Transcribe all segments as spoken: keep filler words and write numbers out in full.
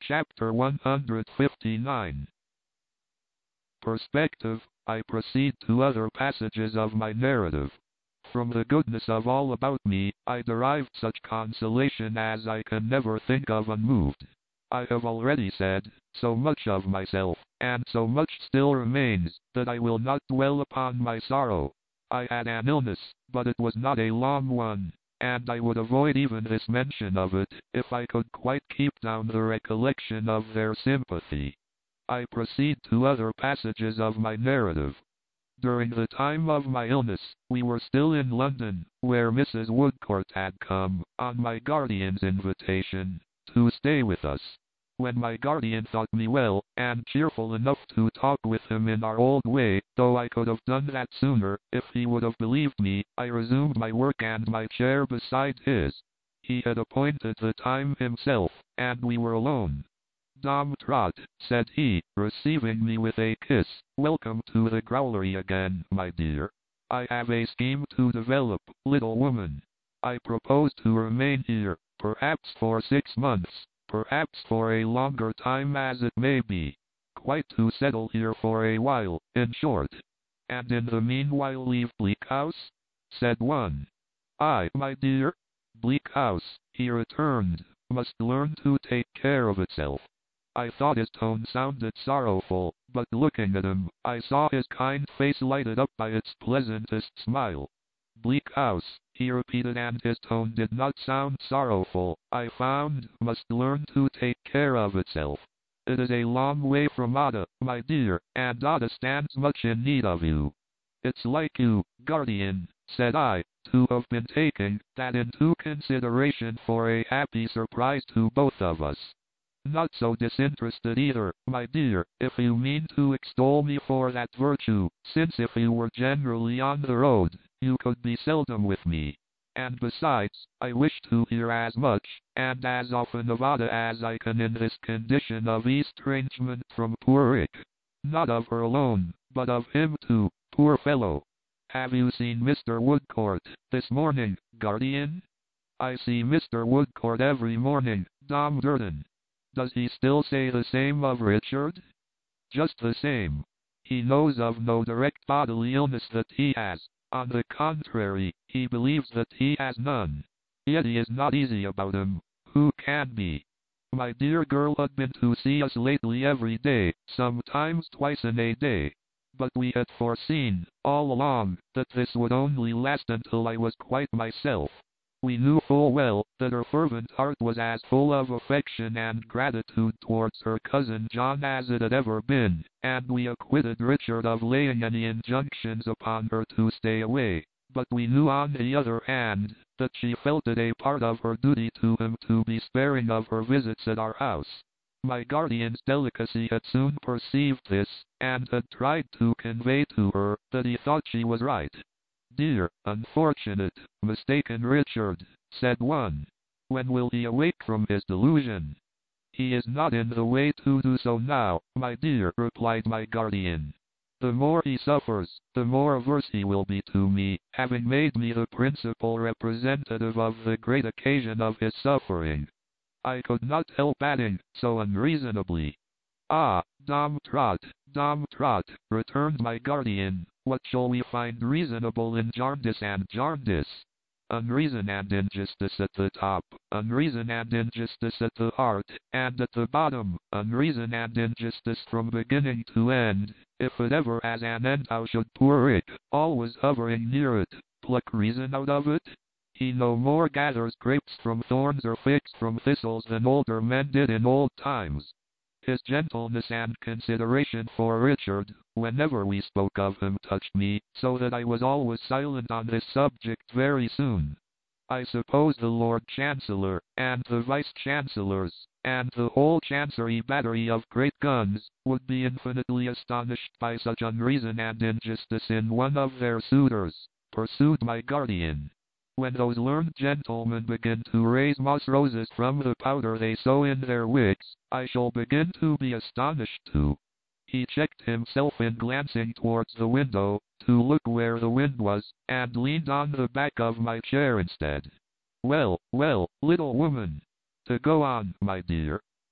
Chapter one hundred fifty-nine. Perspective. I proceed to other passages of my narrative. From the goodness of all about me, I derived such consolation as I can never think of unmoved. I have already said so much of myself, and so much still remains, that I will not dwell upon my sorrow. I had an illness, but it was not a long one, and I would avoid even this mention of it, if I could quite keep down the recollection of their sympathy. I proceed to other passages of my narrative. During the time of my illness, we were still in London, where Missus Woodcourt had come, on my guardian's invitation, to stay with us. When my guardian thought me well, and cheerful enough to talk with him in our old way, though I could have done that sooner, if he would have believed me, I resumed my work and my chair beside his. He had appointed the time himself, and we were alone. "Dom Trot," said he, receiving me with a kiss, "welcome to the growlery again, my dear. I have a scheme to develop, little woman. I propose to remain here, perhaps for six months, perhaps for a longer time as it may be. Quite to settle here for a while, in short." "And in the meanwhile leave Bleak House?" said one. "Aye, my dear. Bleak House," he returned, "must learn to take care of itself." I thought his tone sounded sorrowful, but looking at him, I saw his kind face lighted up by its pleasantest smile. "Bleak House," he repeated, and his tone did not sound sorrowful, "I found, must learn to take care of itself. It is a long way from Ada, my dear, and Ada stands much in need of you." "It's like you, guardian," said I, "to have been taking that into consideration for a happy surprise to both of us. Not so disinterested either, my dear, if you mean to extol me for that virtue, since if you were generally on the road, you could be seldom with me. And besides, I wish to hear as much, and as often of Ada as I can in this condition of estrangement from poor Rick. Not of her alone, but of him too, poor fellow. Have you seen Mister Woodcourt this morning, guardian?" "I see Mister Woodcourt every morning, Dom Durden." "Does he still say the same of Richard?" "Just the same. He knows of no direct bodily illness that he has. On the contrary, he believes that he has none. Yet he is not easy about him. Who can be? My dear girl had been to see us lately every day, sometimes twice in a day. But we had foreseen, all along, that this would only last until I was quite myself. We knew full well that her fervent heart was as full of affection and gratitude towards her cousin John as it had ever been, and we acquitted Richard of laying any injunctions upon her to stay away. But we knew on the other hand, that she felt it a part of her duty to him to be sparing of her visits at our house. My guardian's delicacy had soon perceived this, and had tried to convey to her that he thought she was right. "Dear, unfortunate, mistaken Richard," said one. "When will he awake from his delusion?" "He is not in the way to do so now, my dear," replied my guardian. "The more he suffers, the more averse he will be to me, having made me the principal representative of the great occasion of his suffering." I could not help adding, so unreasonably. "Ah, Dom Trot, Dom Trot," returned my guardian, "what shall we find reasonable in jaundice and jaundice? Unreason and injustice at the top, unreason and injustice at the heart, and at the bottom, unreason and injustice from beginning to end. If it ever has an end, how should poor Rick, always hovering near it, pluck reason out of it? He no more gathers grapes from thorns or figs from thistles than older men did in old times. His gentleness and consideration for Richard, whenever we spoke of him, touched me, so that I was always silent on this subject very soon. I suppose the Lord Chancellor, and the Vice-Chancellors, and the whole Chancery battery of great guns, would be infinitely astonished by such unreason and injustice in one of their suitors," pursued my guardian. "When those learned gentlemen begin to raise moss roses from the powder they sow in their wigs, I shall begin to be astonished too." He checked himself in glancing towards the window, to look where the wind was, and leaned on the back of my chair instead. "Well, well, little woman. To go on, my dear.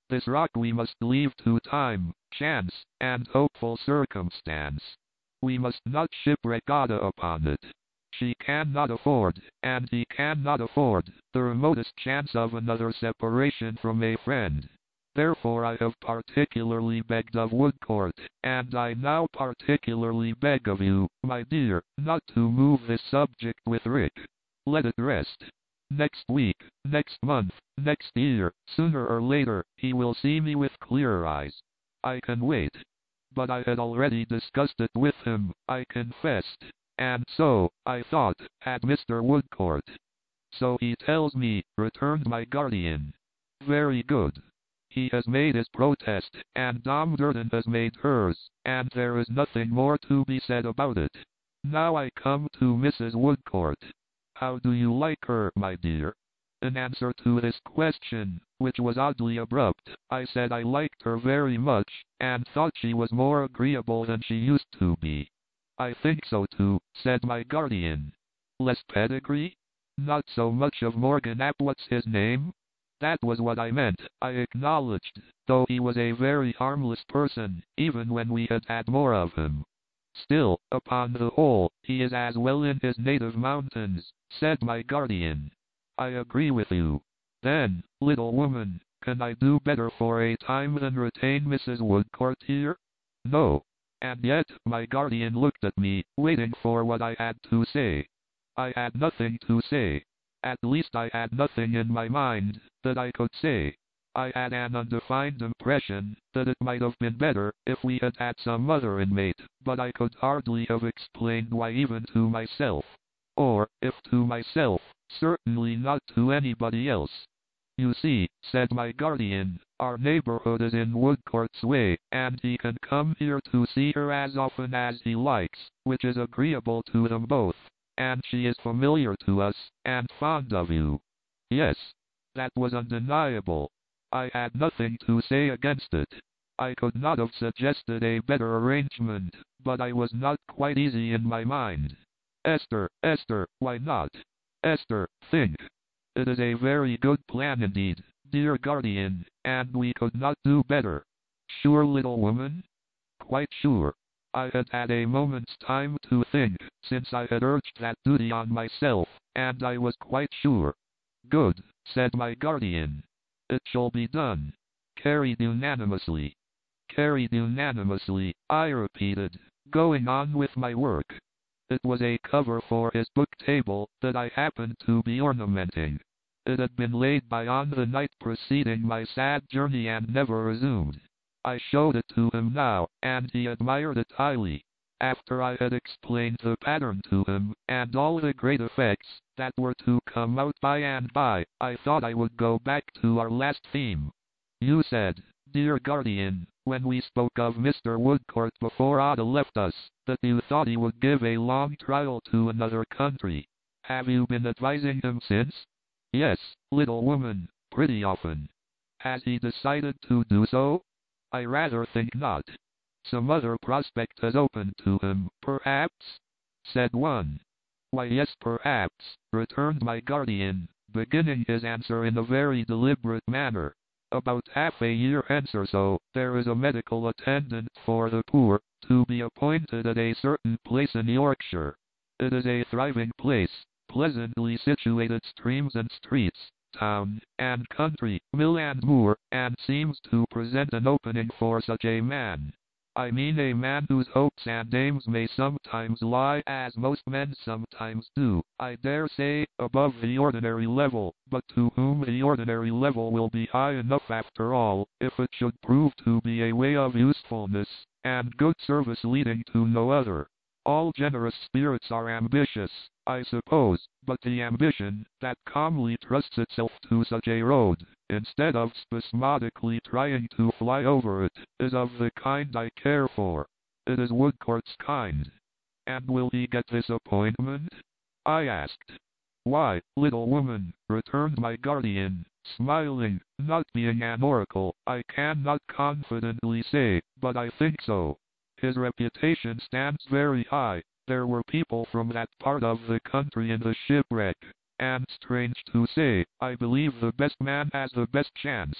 This rock we must leave to time, chance, and hopeful circumstance. We must not shipwreck Ada upon it. She cannot afford, and he cannot afford, the remotest chance of another separation from a friend. Therefore I have particularly begged of Woodcourt, and I now particularly beg of you, my dear, not to move this subject with Rick. Let it rest. Next week, next month, next year, sooner or later, he will see me with clearer eyes. I can wait. But I had already discussed it with him, I confessed. And so, I thought, had Mister Woodcourt. So he tells me, returned my guardian. Very good. He has made his protest, and Dame Durden has made hers, and there is nothing more to be said about it. Now I come to Missus Woodcourt. How do you like her, my dear? In answer to this question, which was oddly abrupt, I said I liked her very much, and thought she was more agreeable than she used to be. I think so too, said my guardian. Less pedigree? Not so much of Morgan ap what's his name? That was what I meant, I acknowledged, though he was a very harmless person, even when we had had more of him. Still, upon the whole, he is as well in his native mountains, said my guardian. I agree with you. Then, little woman, can I do better for a time than retain Missus Woodcourt here? No. And yet, my guardian looked at me, waiting for what I had to say. I had nothing to say. At least I had nothing in my mind that I could say. I had an undefined impression that it might have been better if we had had some other inmate, but I could hardly have explained why even to myself. Or, if to myself, certainly not to anybody else. You see, said my guardian, our neighborhood is in Woodcourt's way, and he can come here to see her as often as he likes, which is agreeable to them both. And she is familiar to us, and fond of you. Yes, that was undeniable. I had nothing to say against it. I could not have suggested a better arrangement, but I was not quite easy in my mind. Esther, Esther, why not? Esther, think. It is a very good plan indeed, dear guardian, and we could not do better. Sure, little woman? Quite sure. I had had a moment's time to think, since I had urged that duty on myself, and I was quite sure. Good, said my guardian. It shall be done. Carried unanimously. Carried unanimously, I repeated, going on with my work. It was a cover for his book table that I happened to be ornamenting. It had been laid by on the night preceding my sad journey and never resumed. I showed it to him now, and he admired it highly. After I had explained the pattern to him, and all the great effects that were to come out by and by, I thought I would go back to our last theme. You said, dear guardian, when we spoke of Mister Woodcourt before Ada left us, that you thought he would give a long trial to another country. Have you been advising him since? Yes, little woman, pretty often. Has he decided to do so? I rather think not. Some other prospect has opened to him, perhaps? Said one. Why yes, perhaps, returned my guardian, beginning his answer in a very deliberate manner. About half a year hence or so, there is a medical attendant for the poor, to be appointed at a certain place in Yorkshire. It is a thriving place, pleasantly situated streams and streets, town and country, mill and moor, and seems to present an opening for such a man. I mean a man whose hopes and aims may sometimes lie, as most men sometimes do, I dare say, above the ordinary level, but to whom the ordinary level will be high enough after all, if it should prove to be a way of usefulness, and good service leading to no other. All generous spirits are ambitious, I suppose, but the ambition that calmly trusts itself to such a road, instead of spasmodically trying to fly over it, is of the kind I care for. It is Woodcourt's kind. And will he get this appointment? I asked. Why, little woman, returned my guardian, smiling, not being an oracle, I cannot confidently say, but I think so. His reputation stands very high. There were people from that part of the country in the shipwreck, and strange to say, I believe the best man has the best chance.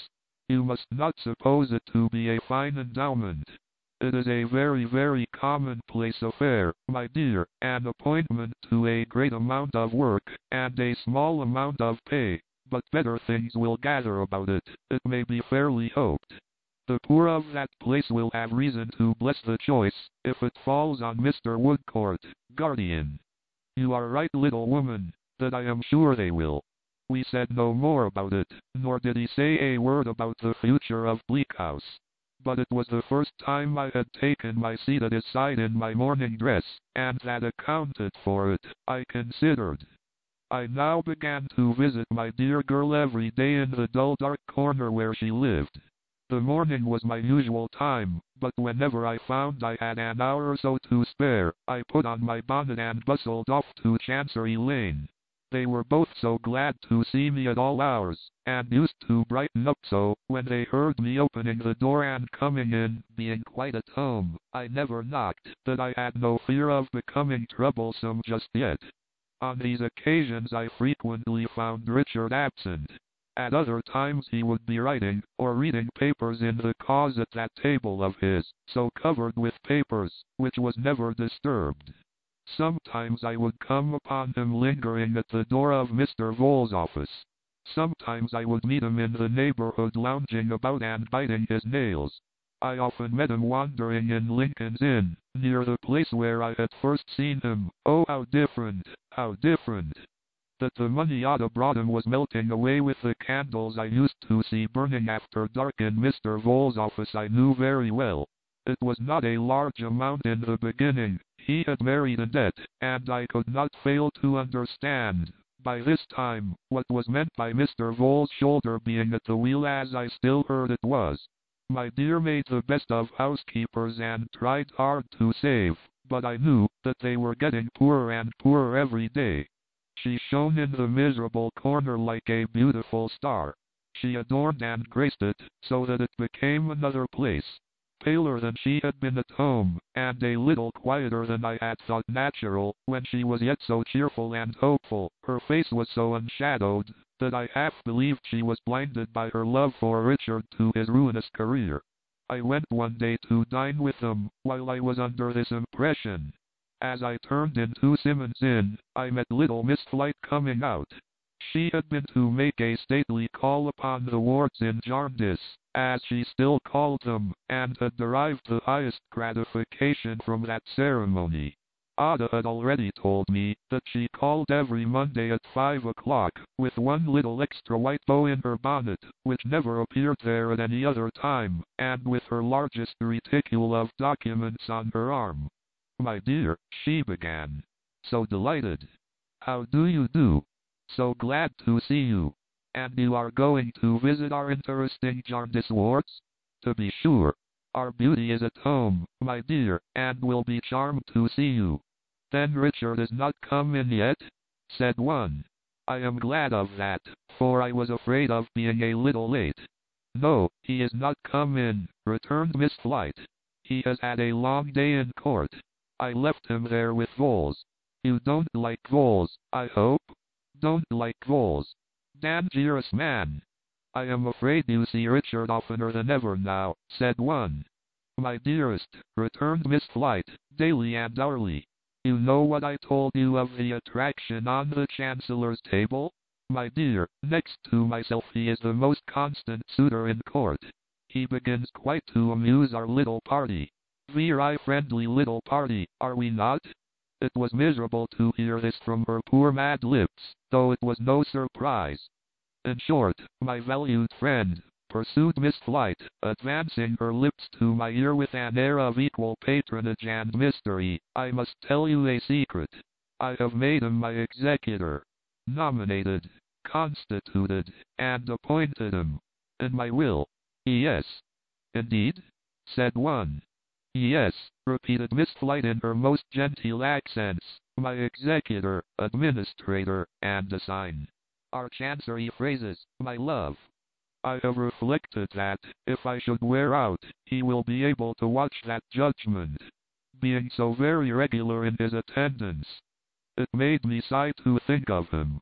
You must not suppose it to be a fine endowment. It is a very, very commonplace affair, my dear, an appointment to a great amount of work, and a small amount of pay, but better things will gather about it, it may be fairly hoped. The poor of that place will have reason to bless the choice, if it falls on Mister Woodcourt, guardian. You are right, little woman, that I am sure they will. We said no more about it, nor did he say a word about the future of Bleak House. But it was the first time I had taken my seat at his side in my morning dress, and that accounted for it, I considered. I now began to visit my dear girl every day in the dull dark corner where she lived. The morning was my usual time, but whenever I found I had an hour or so to spare, I put on my bonnet and bustled off to Chancery Lane. They were both so glad to see me at all hours, and used to brighten up so, when they heard me opening the door and coming in, being quite at home, I never knocked, that I had no fear of becoming troublesome just yet. On these occasions I frequently found Richard absent. At other times he would be writing, or reading papers in the cause at that table of his, so covered with papers, which was never disturbed. Sometimes I would come upon him lingering at the door of Mister Vole's office. Sometimes I would meet him in the neighborhood lounging about and biting his nails. I often met him wandering in Lincoln's Inn, near the place where I had first seen him. Oh, how different, how different! That the money I'd brought him was melting away with the candles I used to see burning after dark in Mister Vole's office I knew very well. It was not a large amount in the beginning. He had married in debt, and I could not fail to understand, by this time, what was meant by Mister Vole's shoulder being at the wheel, as I still heard it was. My dear made the best of housekeepers and tried hard to save, but I knew that they were getting poorer and poorer every day. She shone in the miserable corner like a beautiful star. She adorned and graced it, so that it became another place. Paler than she had been at home, and a little quieter than I had thought natural, when she was yet so cheerful and hopeful, her face was so unshadowed, that I half believed she was blinded by her love for Richard to his ruinous career. I went one day to dine with them, while I was under this impression. As I turned into Simmons' Inn, I met little Miss Flite coming out. She had been to make a stately call upon the wards in Jarndyce, as she still called them, and had derived the highest gratification from that ceremony. Ada had already told me that she called every Monday at five o'clock, with one little extra white bow in her bonnet, which never appeared there at any other time, and with her largest reticule of documents on her arm. "My dear," she began. "So delighted. How do you do? So glad to see you. And you are going to visit our interesting Jarndyce wards? To be sure. Our beauty is at home, my dear, and will be charmed to see you." "Then Richard is not come in yet?" said one. "I am glad of that, for I was afraid of being a little late." "No, he is not come in," returned Miss Flite. "He has had a long day in court. I left him there with Voles. You don't like Voles, I hope?" "Don't like Voles? Dangerous man." "I am afraid you see Richard oftener than ever now," said one. "My dearest," returned Miss Flite, "daily and hourly. You know what I told you of the attraction on the Chancellor's table? My dear, next to myself he is the most constant suitor in court. He begins quite to amuse our little party. Very friendly little party, are we not?" It was miserable to hear this from her poor mad lips, though it was no surprise. "In short, my valued friend," pursued Miss Flite, advancing her lips to my ear with an air of equal patronage and mystery, "I must tell you a secret. I have made him my executor. Nominated, constituted, and appointed him. In my will." "Yes." "Indeed?" said one. "Yes," repeated Miss Flite in her most genteel accents, "my executor, administrator, and assign. Our Chancery phrases, my love. I have reflected that, if I should wear out, he will be able to watch that judgment, being so very regular in his attendance. It made me sigh to think of him.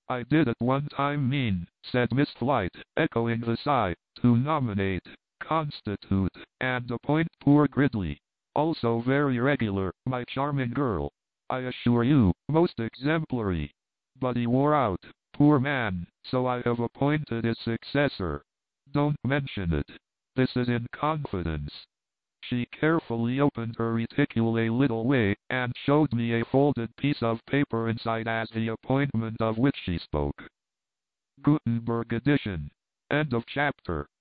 I did at one time mean, said Miss Flite, echoing the sigh, to nominate, constitute, and appoint poor Gridley. Also very regular, my charming girl. I assure you, most exemplary. But he wore out, poor man, so I have appointed his successor. Don't mention it. This is in confidence. She carefully opened her reticule a little way, and showed me a folded piece of paper inside as the appointment of which she spoke. Gutenberg edition. End of chapter.